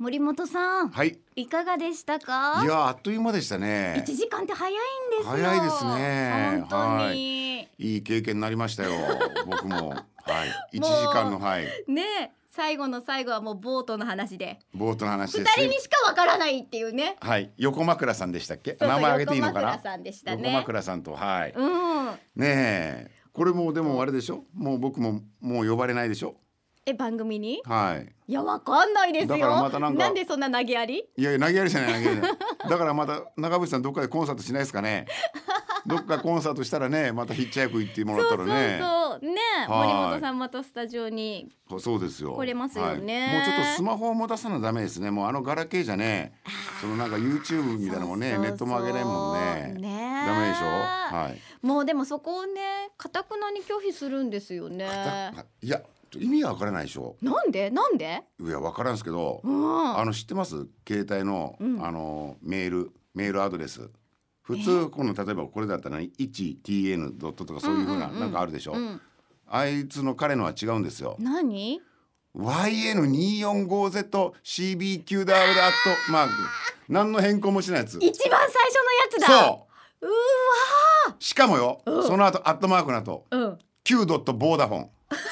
森本さん、 はい。 いかがでしたか？ いやあっという間でしたね。 1時間って早いんですよ。 早いですね。 本当に、 はい。いい経験になりましたよ。僕も。はい。1時間のね、最後の最後はもうボートの話で。 ボートの話です。 2人にしかわからないっていうね。 はい。横枕さんでしたっけ？ そうそう、 名前あげていいのかな？ 横枕さんでしたね。 横枕さんと、はい。 うん。 ねえ。これもでもあれでしょ？もう僕ももう呼ばれないでしょ？ 番組に？ はい。 いや、わかんないですよ。 だからまたなんでそんな投げやり？ いや投げやりじゃない、投げやりじゃない。だからまた長渕さんどっかでコンサートしないですかね。どっかコンサートしたらね、またヒッチハイク行ってもらったらね。 そうね、森本さんまたスタジオにそうですよ。 来れますよね。 もうちょっとスマホを持たさなダメですね。もうガラケーじゃね、そのなんか YouTube みたいなのもね、ネットも上げないもんね。ダメでしょ。はい。 もうでもそこをね、堅くなに拒否するんですよね。 いや、意味がわからないでしょ。 なんで？ いや、わからんすけど、知ってます？携帯の、メールアドレス。普通この例えばこれだったら 1tn ドットとかそういう風ななんかあるでしょ。あいつの彼のは違うんですよ。 何？ yn245zcbqw 何の変更もしないやつ。 一番最初のやつだ。 そう。 うわー。 しかもよ、その後アットマークの後、q ドットボーダフォン。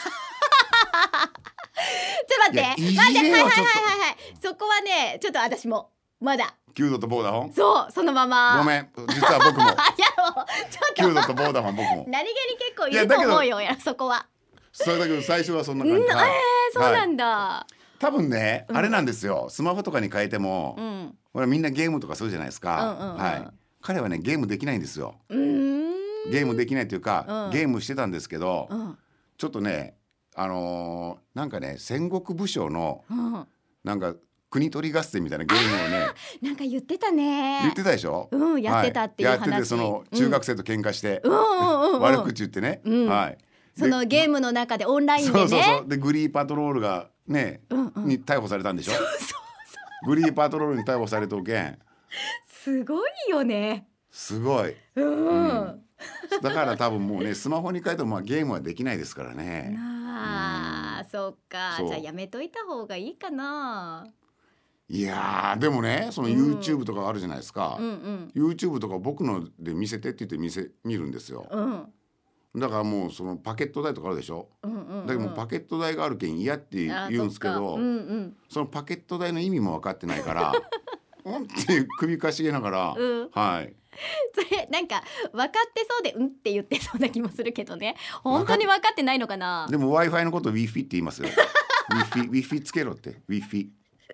ちょっと待って、はい、そこはね、ちょっと私もまだ q ドットボーダフォン。 そう、そのまま。 ごめん、実は僕も。 いや、もうちょっと q ドットボーダフォン僕も。 何気に結構いると思うよ、そこは。 それだけど最初はそんな感じ。 そうなんだ。 多分ね、あれなんですよ。スマホとかに変えても、ほらみんなゲームとかするじゃないですか。はい。彼はね、ゲームできないんですよ。ゲームできないというか、ゲームしてたんですけど、ちょっとね、なんかね、戦国武将のなんか国取り合戦みたいなゲームをね、 なんか言ってたね。 言ってたでしょ。 やってたっていう話。 やってて、その中学生と喧嘩して悪口言ってね。はい。 そのゲームの中でオンラインでね。 そうでグリーパトロールがね、に逮捕されたんでしょ。グリーパトロールに逮捕されとけん。 すごいよね。 すごい。だから多分もうね、スマホに変えてもゲームはできないですからね。 そうか。じゃあやめといた方がいいかな。 いやでもね、その YouTube とかあるじゃないですか。YouTube とか僕ので見せてって言って見るんですよ。だからもうそのパケット代とかあるでしょ。だけどもパケット代があるけん嫌って言うんですけど、そのパケット代の意味も分かってないからって首かしげながら、はい。 それなんか分かってそうでって言ってそうな気もするけどね。本当に分かってないのかな。 でも Wi-Fi のこと Wi-Fi って言いますよ。Wi-Fi つけろって Wi-Fi。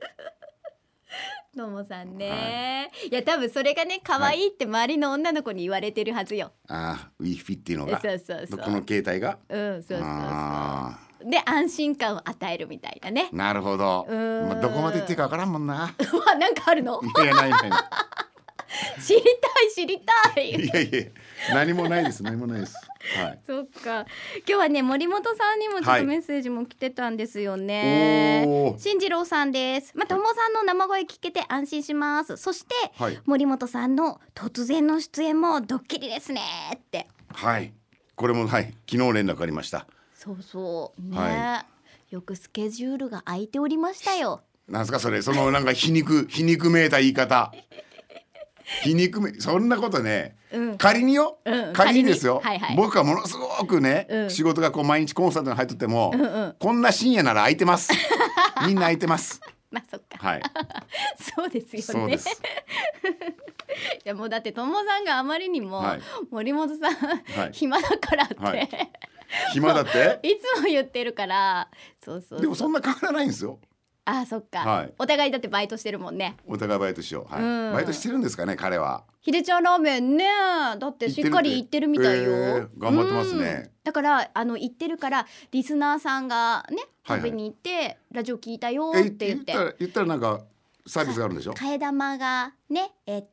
ともさんね、いや多分それがね、可愛いって周りの女の子に言われてるはずよ。 Wi-Fi っていうのが、 そうこの携帯が、 そうで安心感を与えるみたいなね。 なるほど。どこまで言ってるかわからんもんな。 なんかあるの？ いや、ない知りたい。 いや何もないです。 そっか。今日はね、森本さんにもちょっとメッセージも来てたんですよね。進次郎さんです。ともさんの生声聞けて安心します。そして、森本さんの突然の出演もドッキリですねって。 はい。これも昨日連絡ありました。 そうね。よくスケジュールが空いておりましたよ。 なんすかそれ、そのなんか皮肉めいた言い方。そんなことね、仮によ、仮にですよ、僕がものすごくね、仕事がこう毎日コンサートに入っとっても、こんな深夜なら空いてます。みんな空いてます。 そっか。そうですよね。そうです。いやもうだってともさんがあまりにも森本さん暇だからって暇だっていつも言ってるから。 でもそんな変わらないんですよ。 そっか。お互いだってバイトしてるもんね。 お互いバイトしよう。バイトしてるんですかね、彼は。 ひでちゃんラーメンね、だってしっかり行ってるみたいよ。 頑張ってますね。 だから行ってるからリスナーさんがね、食べに行ってラジオ聞いたよって言って言ったらなんかサービスがあるんでしょ。 替え玉がね、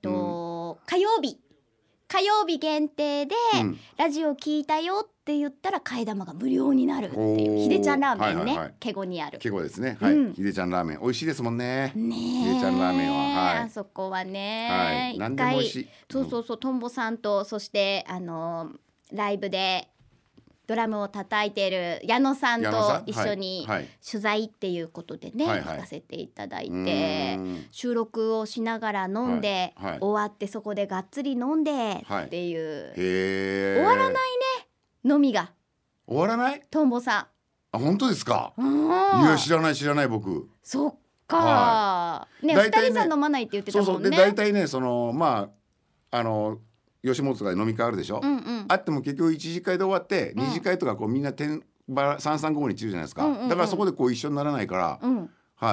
火曜日限定でラジオ聞いたよって言ったら替え玉が無料になるっていうひでちゃんラーメンね、ケゴにある。 ケゴですね。ひでちゃんラーメン美味しいですもんね。ひでちゃんラーメンは。 あそこはね、 何でも美味しい。 そうとんぼさんと、そしてライブでドラムを叩いている矢野さんと一緒に取材っていうことでね、行かせていただいて、収録をしながら飲んで、終わってそこでがっつり飲んでっていう、終わらないね、飲みが。 終わらない？ トンボさん。 あ、本当ですか？いや、知らない僕。 そっか、ね、2人じゃ飲まないって言ってたもんね。 で大体ね、まあ吉本が飲み会あるでしょ、あっても結局1次会で終わって2次会とかこうみんな三々五々に散るじゃないですか、だからそこでこう一緒にならないから、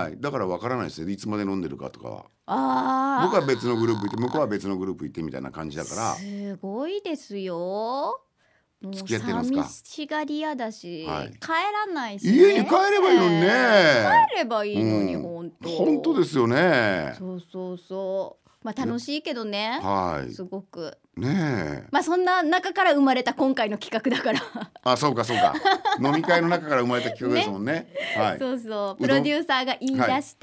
だから分からないですよ、いつまで飲んでるかとかは。僕は別のグループ行って向こうは別のグループ行ってみたいな感じだから。 すごいですよ。もう付き合ってるんですか？ 寂しがり屋だし、帰らないし、 家に帰ればいいのにね。 帰ればいいのに、 本当ですよね。 そう。まあ楽しいけどね、すごくね。 まあそんな中から生まれた今回の企画だからあ、そうか飲み会の中から生まれた企画ですもんね。 そうプロデューサーが言い出して、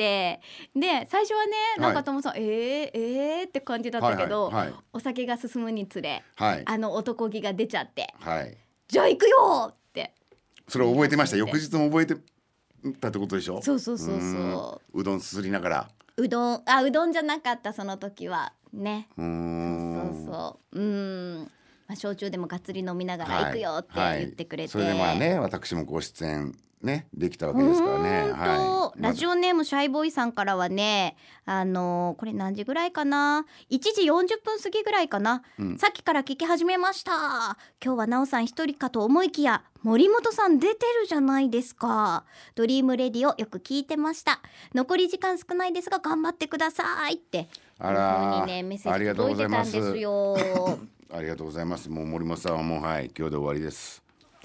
で最初はね、中友さんって感じだったけど、お酒が進むにつれ、男気が出ちゃって、じゃあ行くよって。 それを覚えてました。翌日も覚えてたってことでしょ。 そう。 うどんすすりながら。 うどんじゃなかった、その時はね。まあ、焼酎でもがっつり飲みながら行くよって言ってくれて、 それでまあね、私もご出演ねできたわけですからね。 ラジオネームシャイボーイさんからはね、これ何時ぐらいかな、1時40分過ぎぐらいかな、さっきから聞き始めました。今日はなおさん一人かと思いきや森本さん出てるじゃないですか。ドリームレディオよく聞いてました。残り時間少ないですが頑張ってくださいってあら、 メッセージ届いてたんですよ。 ありがとうございます。もう森本さんはもう今日で終わりです。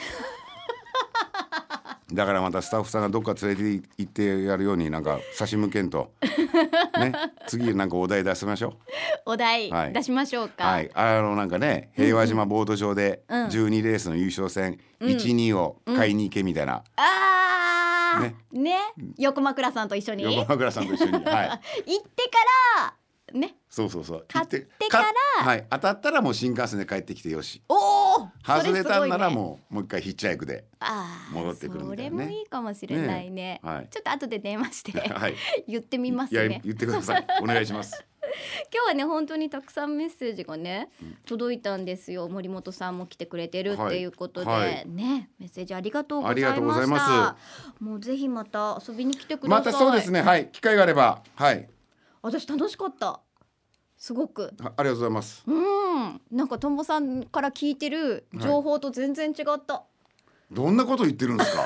だからまたスタッフさんがどっか連れて行ってやるようになんか差し向けんとね、次なんかお題出しましょう。 お題出しましょうか。 なんかね、平和島ボート場で12レースの優勝戦 1,2 を買いに行けみたいな。 ね、横枕さんと一緒に行ってからね。 そう買ってから当たったらもう新幹線で帰ってきてよし。外れたんならもう一回ヒッチハイクで戻ってくるみたいなね。 それもいいかもしれないね。ちょっと後で電話して言ってみますね。 言ってください。お願いします。 今日はね、本当にたくさんメッセージがね届いたんですよ。森本さんも来てくれてるっていうことでね、メッセージありがとうございました。もうぜひまた遊びに来てください。 またそうですね、機会があれば。 私楽しかった、すごく。 ありがとうございます。 なんかトンボさんから聞いてる情報と全然違った。 どんなこと言ってるんですか？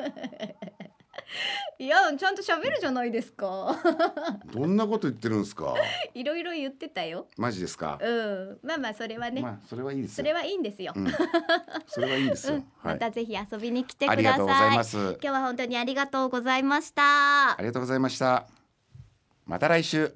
いや、ちゃんと喋るじゃないですか。 どんなこと言ってるんですか？ いろいろ言ってたよ。 マジですか？ まあそれはね、 それはいいですよ。 それはいいんですよ。 それはいいんですよ。 またぜひ遊びに来てください。 ありがとうございます。 今日は本当にありがとうございました。 ありがとうございました。また来週。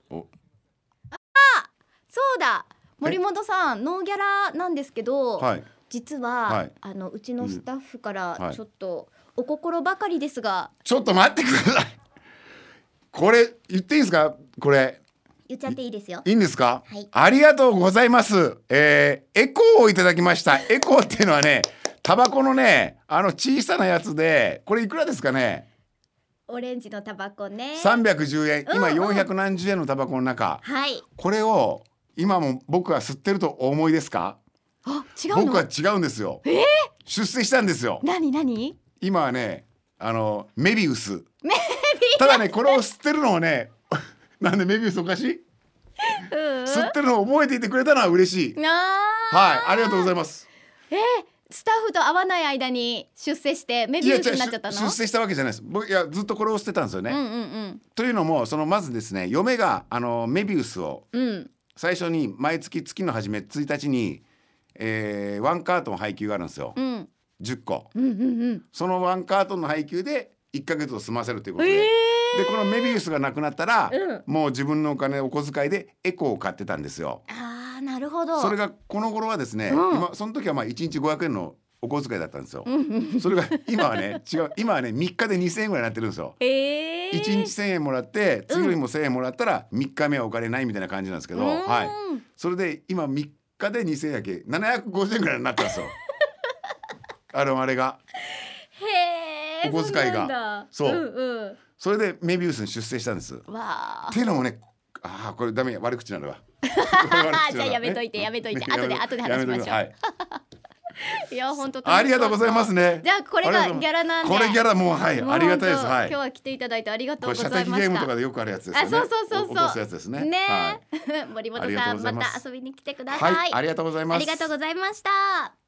そうだ、森本さんノーギャラなんですけど、実は、うちのスタッフからちょっとお心ばかりですが、 ちょっと待ってください。これ言っていいですか？これ言っちゃっていいですよ。 いいんですか？ありがとうございます。エコーをいただきました。エコーっていうのはね、タバコのね、小さなやつで、これいくらですかね？ オレンジのタバコね、 310円。今400何十円のタバコの中、これを今も僕は吸ってるとお思いですか？ 違うの？ 僕は違うんですよ。出世したんですよ。 何？ 今はね、メビウス。ただね、これを吸ってるのをねなんでメビウスおかしい？吸ってるのを覚えていてくれたのは嬉しい。ありがとうございます。 スタッフと会わない間に出世してメビウスになっちゃったの？ 出世したわけじゃないです。僕ずっとこれを吸ってたんですよね。というのも、まずですね、嫁がメビウスを最初に毎月の初め1日に、1カートン配給があるんですよ。10個。その1カートンの配給で1ヶ月を済ませるということで、でこのメビウスがなくなったら、もう自分のお金お小遣いでエコーを買ってたんですよ。 なるほど。 それがこの頃はですね、その時は1日500円のお小遣いだったんですよ。それが今はね違う。今はね3日で2000円ぐらいになってるんですよ。1日1000円もらって次の日も1000円もらったら3日目はお金ないみたいな感じなんですけど、それで今3日で2000円やけ750円ぐらいになったんですよ。 あれがへー、 お小遣いがそう、 うんうん、 それでメビウスに出世したんです。 わっていうのもね、これダメ、悪口なのわじゃあやめといて後で話しましょう。はい、いや本当ありがとうございますね。 じゃあこれがギャラなんで、 これギャラもう、はい、ありがたいです。はい、 今日は来ていただいてありがとうございました。 これ射的ゲームとかでよくあるやつですよね。 そう落とすやつですね。 ね、森本さんまた遊びに来てください。 はい、ありがとうございます。 ありがとうございました。